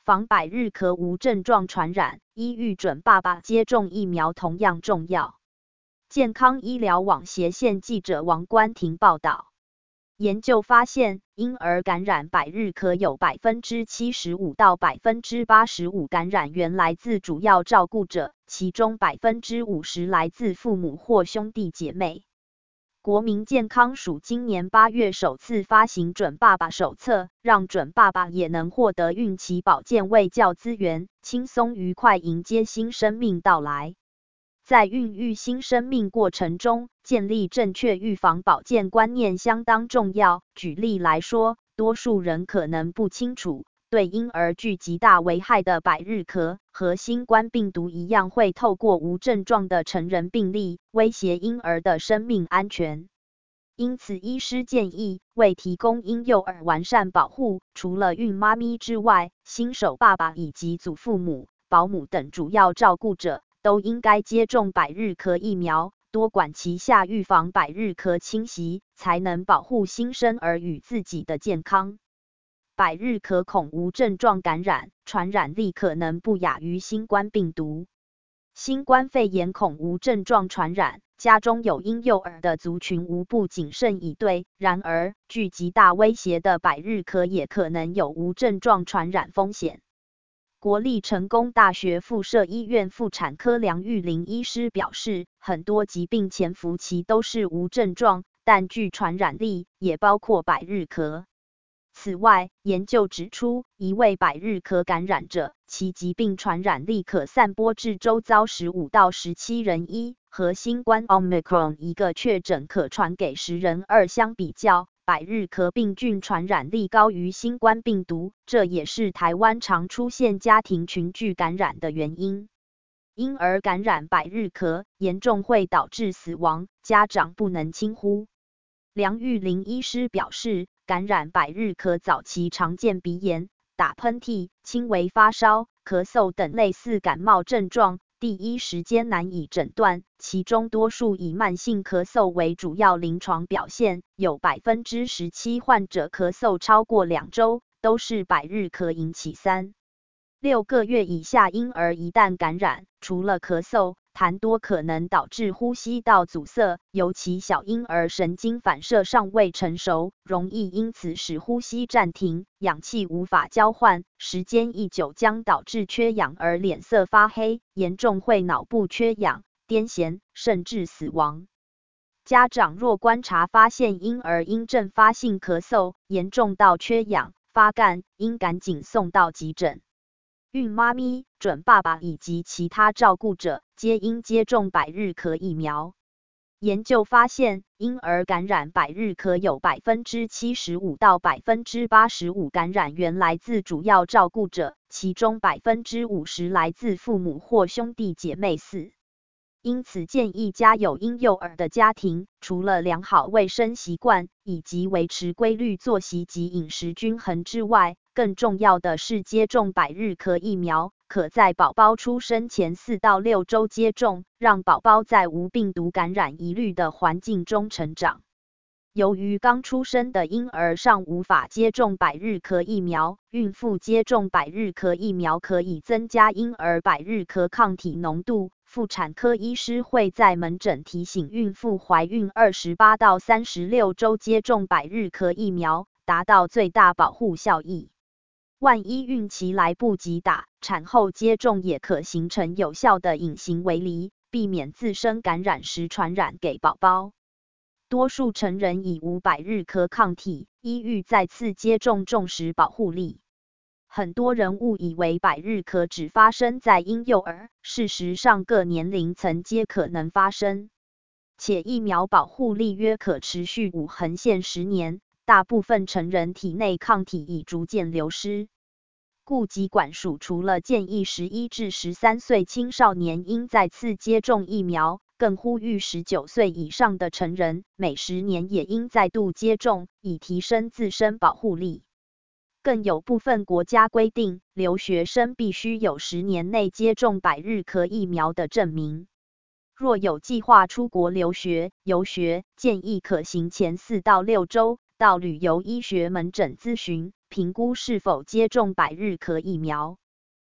防百日咳无症状传染，依预准爸爸接种疫苗同样重要。健康医疗网斜线记者王冠婷报道。研究发现，婴儿感染百日咳有75%到85%感染源来自主要照顾者，其中50%来自父母或兄弟姐妹。国民健康署今年8月首次发行准爸爸手册，让准爸爸也能获得孕期保健卫教资源，轻松愉快迎接新生命到来。在孕育新生命过程中，建立正确预防保健观念相当重要。举例来说，多数人可能不清楚，对婴儿具极大危害的百日咳和新冠病毒一样，会透过无症状的成人病例，威胁婴儿的生命安全。因此，医师建议，为提供婴幼儿完善保护，除了孕妈咪之外，新手爸爸以及祖父母、保姆等主要照顾者都应该接种百日咳疫苗，多管齐下预防百日咳侵袭，才能保护新生儿与自己的健康。百日咳恐无症状感染，传染力可能不亚于新冠病毒。新冠肺炎恐无症状传染，家中有婴幼儿的族群无不谨慎以对。然而，具极大威胁的百日咳也可能有无症状传染风险。国立成功大学附设医院妇产科梁玉玲医师表示，很多疾病潜伏期都是无症状，但具传染力，也包括百日咳。此外，研究指出，一位百日咳感染者，其疾病传染力可散播至周遭15到17人1，和新冠 Omicron 一个确诊可传给10人2相比较，百日咳病菌传染力高于新冠病毒，这也是台湾常出现家庭群聚感染的原因。婴儿感染百日咳，严重会导致死亡，家长不能轻忽。梁玉玲医师表示，感染百日咳早期常见鼻炎、打喷嚏、轻微发烧、咳嗽等类似感冒症状，第一时间难以诊断，其中多数以慢性咳嗽为主要临床表现，有17%患者咳嗽超过2周，都是百日咳引起。6个月以下婴儿一旦感染，除了咳嗽，痰多可能导致呼吸道阻塞，尤其小婴儿神经反射尚未成熟，容易因此使呼吸暂停，氧气无法交换，时间一久将导致缺氧而脸色发黑，严重会脑部缺氧、癫痫，甚至死亡。家长若观察发现婴儿因阵发性咳嗽，严重到缺氧、发干，应赶紧送到急诊。孕妈咪、准爸爸以及其他照顾者皆应接种百日咳疫苗。研究发现，婴儿感染百日咳有75%到85%感染源来自主要照顾者，其中50%来自父母或兄弟姐妹4。因此建议家有婴幼儿的家庭，除了良好卫生习惯以及维持规律作息及饮食均衡之外，更重要的是接种百日咳疫苗，可在宝宝出生前4到6周接种，让宝宝在无病毒感染疑虑的环境中成长。由于刚出生的婴儿尚无法接种百日咳疫苗，孕妇接种百日咳疫苗可以增加婴儿百日咳抗体浓度。妇产科医师会在门诊提醒孕妇怀孕28到36周接种百日咳疫苗，达到最大保护效益。万一孕期来不及打，产后接种也可形成有效的隐形围篱，避免自身感染时传染给宝宝。多数成人已无百日咳抗体，依欲再次接种重视保护力。很多人误以为百日咳只发生在婴幼儿，事实上各年龄层皆可能发生，且疫苗保护力约可持续5横线10年，大部分成人体内抗体已逐渐流失。故疾管署除了建议11至13岁青少年应再次接种疫苗，更呼吁19岁以上的成人每10年也应再度接种，以提升自身保护力。更有部分国家规定，留学生必须有10年内接种百日咳疫苗的证明。若有计划出国留学、游学，建议可行前4到6周到旅游医学门诊咨询， 评估是否接种百日咳疫苗。